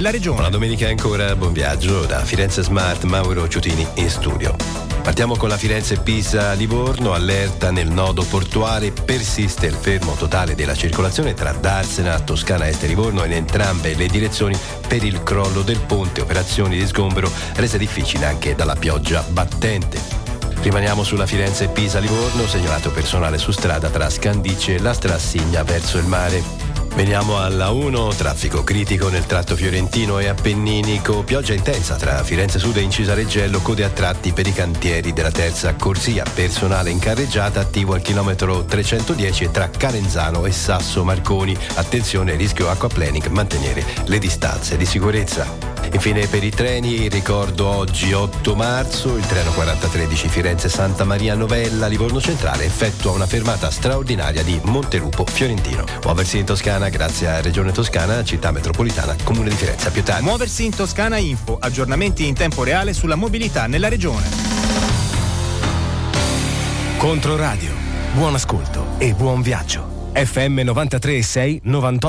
nella regione. Buona domenica ancora, buon viaggio da Firenze Smart, Mauro Ciutini in studio. Partiamo con la Firenze-Pisa-Livorno, allerta nel nodo portuale, persiste il fermo totale della circolazione tra Darsena, Toscana Est e Livorno in entrambe le direzioni per il crollo del ponte, operazioni di sgombero rese difficili anche dalla pioggia battente. Rimaniamo sulla Firenze-Pisa-Livorno, segnalato personale su strada tra Scandicci e la Strassigna verso il mare. Veniamo alla 1, traffico critico nel tratto fiorentino e appenninico, pioggia intensa tra Firenze Sud e Incisareggello, code a tratti per i cantieri della terza corsia, personale in carreggiata attivo al chilometro 310 e tra Calenzano e Sasso Marconi, attenzione rischio acquaplaning, mantenere le distanze di sicurezza. Infine per i treni, ricordo oggi 8 marzo, il treno 4013 Firenze Santa Maria Novella Livorno Centrale effettua una fermata straordinaria di Montelupo Fiorentino. Muoversi in Toscana grazie a Regione Toscana, città metropolitana, Comune di Firenze. A più tardi. Muoversi in Toscana Info, aggiornamenti in tempo reale sulla mobilità nella regione. Controradio, buon ascolto e buon viaggio. FM 93.6 98.